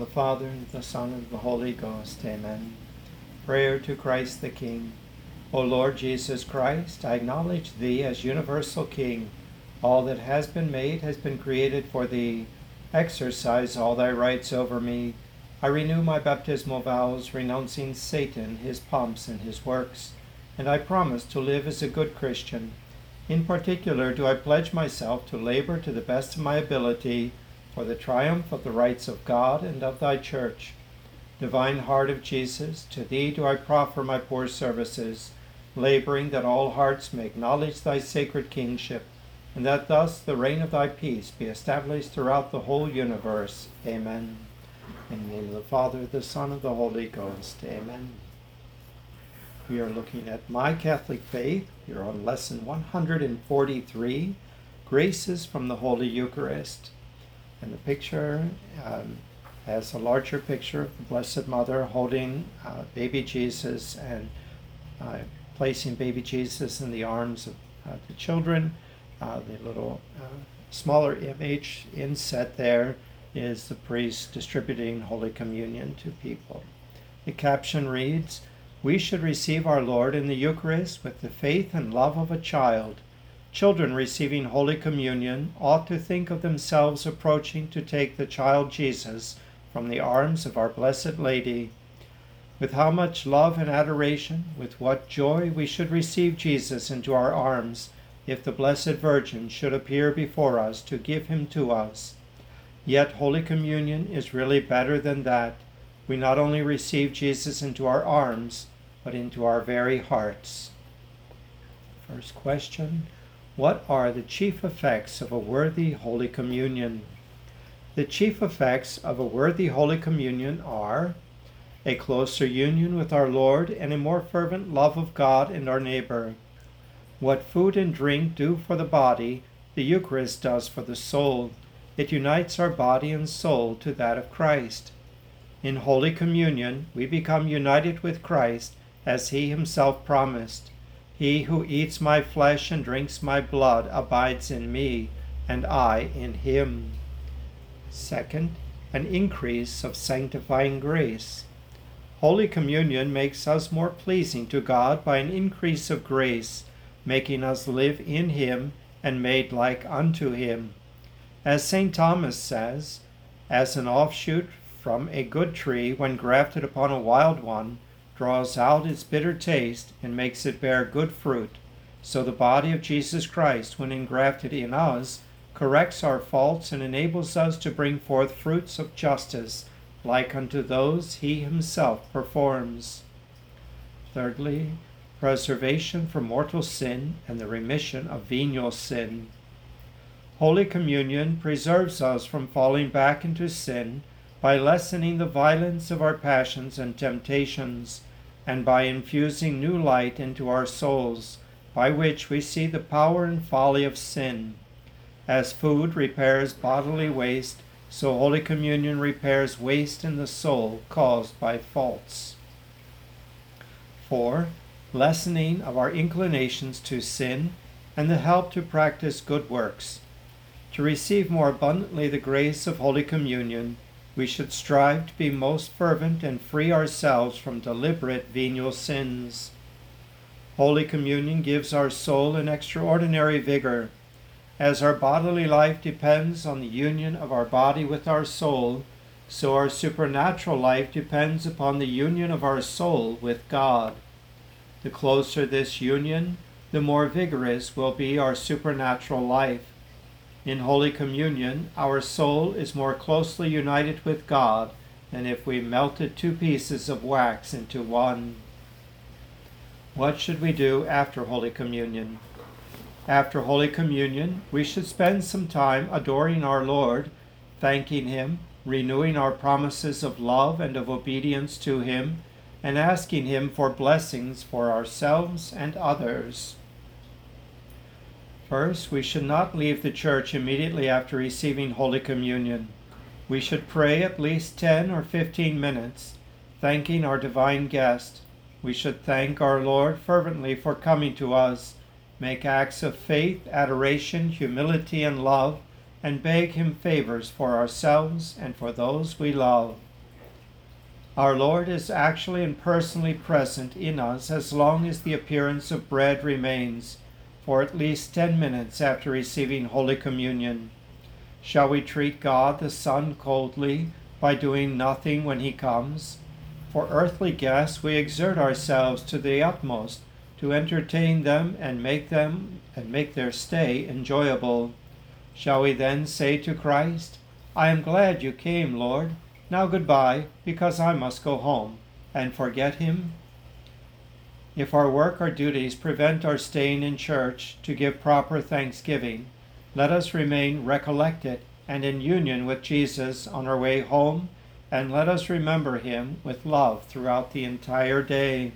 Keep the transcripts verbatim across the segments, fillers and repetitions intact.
Father, and of the Son, and of the Holy Ghost. Amen. Prayer to Christ the King. O Lord Jesus Christ, I acknowledge Thee as universal King. All that has been made has been created for Thee. Exercise all Thy rights over me. I renew my baptismal vows, renouncing Satan, his pomps, and his works, and I promise to live as a good Christian. In particular, do I pledge myself to labor to the best of my ability for the triumph of the rights of God and of Thy Church. Divine Heart of Jesus, to Thee do I proffer my poor services, laboring that all hearts may acknowledge Thy sacred kingship, and that thus the reign of Thy peace be established throughout the whole universe. Amen. In the name of the Father, the Son, and the Holy Ghost. Amen. We are looking at My Catholic Faith. We are on lesson one hundred forty-three, Graces from the Holy Eucharist. And the picture um, has a larger picture of the Blessed Mother holding uh, baby Jesus and uh, placing baby Jesus in the arms of uh, the children. Uh, the little uh, smaller image inset there is the priest distributing Holy Communion to people. The caption reads, "We should receive our Lord in the Eucharist with the faith and love of a child. Children receiving Holy Communion ought to think of themselves approaching to take the child Jesus from the arms of our Blessed Lady. With how much love and adoration, with what joy we should receive Jesus into our arms if the Blessed Virgin should appear before us to give him to us. Yet Holy Communion is really better than that. We not only receive Jesus into our arms, but into our very hearts." First question, what are the chief effects of a worthy Holy Communion? The chief effects of a worthy Holy Communion are a closer union with our Lord and a more fervent love of God and our neighbor. What food and drink do for the body, the Eucharist does for the soul. It unites our body and soul to that of Christ. In Holy Communion, we become united with Christ as he himself promised. He who eats my flesh and drinks my blood abides in me, and I in him. Second, an increase of sanctifying grace. Holy Communion makes us more pleasing to God by an increase of grace, making us live in him and made like unto him. As Saint Thomas says, as an offshoot from a good tree, when grafted upon a wild one, draws out its bitter taste and makes it bear good fruit, so the body of Jesus Christ, when engrafted in us, corrects our faults and enables us to bring forth fruits of justice, like unto those he himself performs. Thirdly, preservation from mortal sin and the remission of venial sin. Holy Communion preserves us from falling back into sin by lessening the violence of our passions and temptations, and by infusing new light into our souls, by which we see the power and folly of sin. As food repairs bodily waste, so Holy Communion repairs waste in the soul caused by faults. Four, lessening of our inclinations to sin and the help to practice good works. To receive more abundantly the grace of Holy Communion, we should strive to be most fervent and free ourselves from deliberate venial sins. Holy Communion gives our soul an extraordinary vigor. As our bodily life depends on the union of our body with our soul, so our supernatural life depends upon the union of our soul with God. The closer this union, the more vigorous will be our supernatural life. In Holy Communion, our soul is more closely united with God than if we melted two pieces of wax into one. What should we do after Holy Communion? After Holy Communion, we should spend some time adoring our Lord, thanking him, renewing our promises of love and of obedience to him, and asking him for blessings for ourselves and others. First, we should not leave the church immediately after receiving Holy Communion. We should pray at least ten or fifteen minutes, thanking our divine guest. We should thank our Lord fervently for coming to us, make acts of faith, adoration, humility, and love, and beg him favors for ourselves and for those we love. Our Lord is actually and personally present in us as long as the appearance of bread remains, for at least ten minutes after receiving Holy Communion. Shall we treat God the Son coldly by doing nothing when he comes? For earthly guests we exert ourselves to the utmost to entertain them and make them and make their stay enjoyable. Shall we then say to Christ, "I am glad you came, Lord. Now goodbye, because I must go home," and forget him? If our work or duties prevent our staying in church to give proper thanksgiving, let us remain recollected and in union with Jesus on our way home, and let us remember him with love throughout the entire day.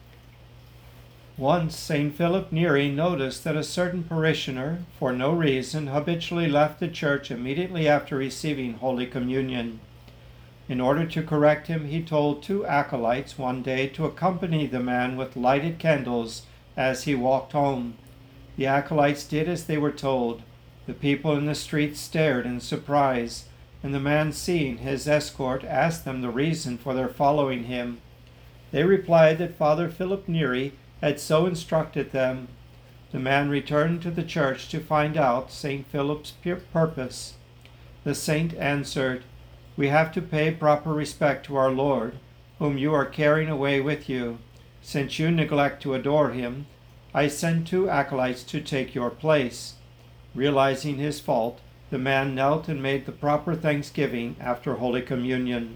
Once Saint Philip Neri noticed that a certain parishioner, for no reason, habitually left the church immediately after receiving Holy Communion. In order to correct him, he told two acolytes one day to accompany the man with lighted candles as he walked home. The acolytes did as they were told. The people in the street stared in surprise, and the man, seeing his escort, asked them the reason for their following him. They replied that Father Philip Neri had so instructed them. The man returned to the church to find out Saint Philip's purpose. The saint answered, "We have to pay proper respect to our Lord, whom you are carrying away with you. Since you neglect to adore him, I send two acolytes to take your place." Realizing his fault, the man knelt and made the proper thanksgiving after Holy Communion.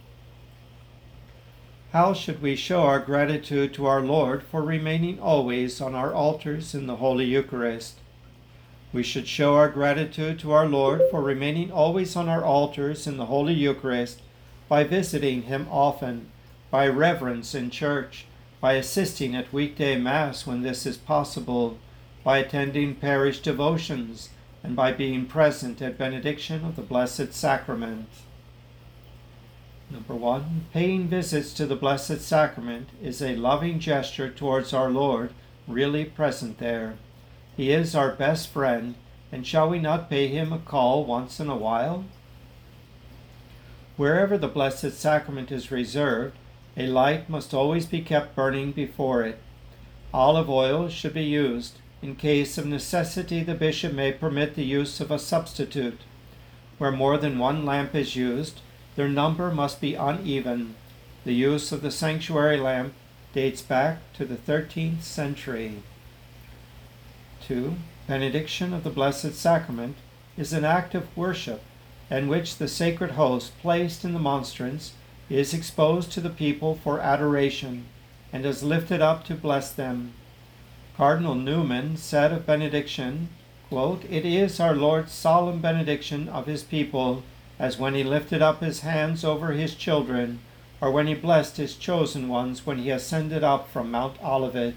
How should we show our gratitude to our Lord for remaining always on our altars in the Holy Eucharist? We should show our gratitude to our Lord for remaining always on our altars in the Holy Eucharist by visiting him often, by reverence in church, by assisting at weekday Mass when this is possible, by attending parish devotions, and by being present at benediction of the Blessed Sacrament. Number one, paying visits to the Blessed Sacrament is a loving gesture towards our Lord, really present there. He is our best friend, and shall we not pay him a call once in a while? Wherever the Blessed Sacrament is reserved, a light must always be kept burning before it. Olive oil should be used. In case of necessity, the bishop may permit the use of a substitute. Where more than one lamp is used, their number must be uneven. The use of the sanctuary lamp dates back to the thirteenth century. two. Benediction of the Blessed Sacrament is an act of worship in which the sacred host placed in the monstrance is exposed to the people for adoration and is lifted up to bless them. Cardinal Newman said of benediction, quote, "It is our Lord's solemn benediction of his people, as when he lifted up his hands over his children, or when he blessed his chosen ones when he ascended up from Mount Olivet."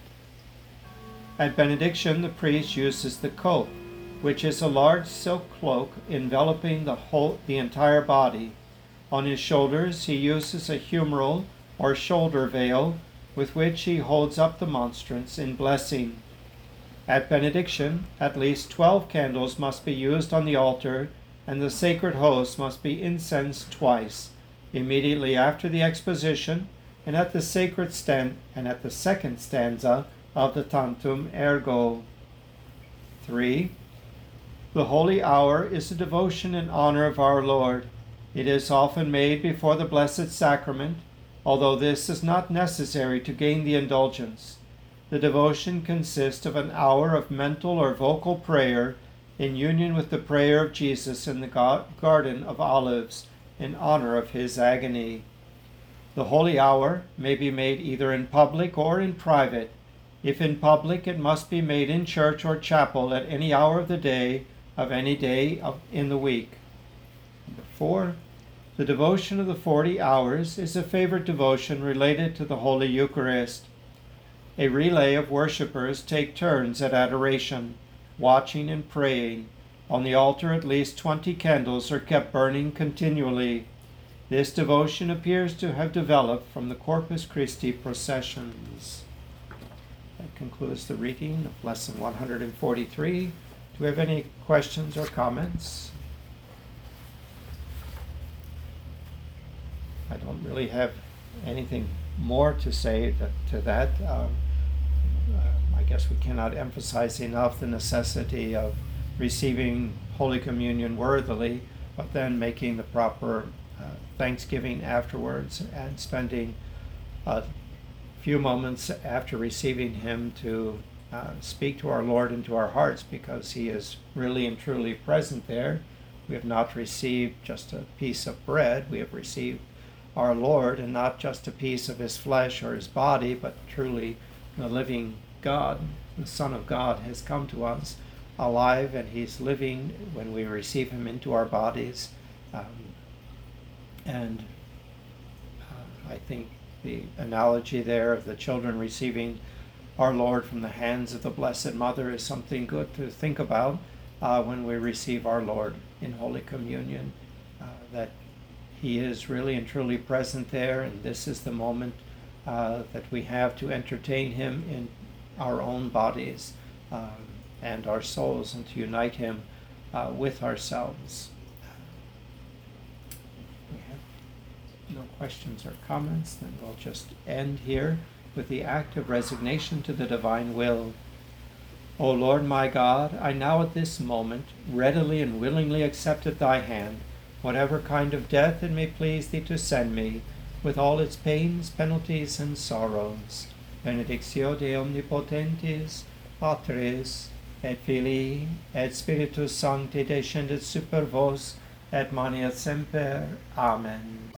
At benediction, the priest uses the cope, which is a large silk cloak enveloping the whole, the entire body. On his shoulders, he uses a humeral or shoulder veil, with which he holds up the monstrance in blessing. At benediction, at least twelve candles must be used on the altar, and the sacred host must be incensed twice, immediately after the exposition, and at the sacred stand and at the second stanza of the Tantum Ergo. three. The Holy Hour is a devotion in honor of our Lord. It is often made before the Blessed Sacrament, although this is not necessary to gain the indulgence. The devotion consists of an hour of mental or vocal prayer in union with the prayer of Jesus in the Garden of Olives in honor of his agony. The Holy Hour may be made either in public or in private. If in public, it must be made in church or chapel at any hour of the day, of any day of, in the week. Number four, the devotion of the forty hours is a favorite devotion related to the Holy Eucharist. A relay of worshippers take turns at adoration, watching and praying. On the altar, at least twenty candles are kept burning continually. This devotion appears to have developed from the Corpus Christi processions. That concludes the reading of Lesson one hundred forty-three. Do we have any questions or comments? I don't really have anything more to say that, to that. Um, uh, I guess we cannot emphasize enough the necessity of receiving Holy Communion worthily, but then making the proper uh, thanksgiving afterwards and spending a few moments after receiving Him to uh, speak to our Lord into our hearts, because He is really and truly present there. We have not received just a piece of bread, we have received our Lord, and not just a piece of His flesh or His body, but truly the living God. The Son of God has come to us alive, and He's living when we receive Him into our bodies. Um, and uh, I think the analogy there of the children receiving our Lord from the hands of the Blessed Mother is something good to think about uh, when we receive our Lord in Holy Communion, uh, that He is really and truly present there, and this is the moment uh, that we have to entertain Him in our own bodies um, and our souls, and to unite Him uh, with ourselves. We have no questions or comments, then we'll just end here with the act of resignation to the divine will. O Lord my God, I now at this moment readily and willingly accept at Thy hand whatever kind of death it may please Thee to send me, with all its pains, penalties, and sorrows. Benedictio de omnipotentis, Patris, et Filii, et Spiritus Sancti descendet super vos, et maneat semper. Amen.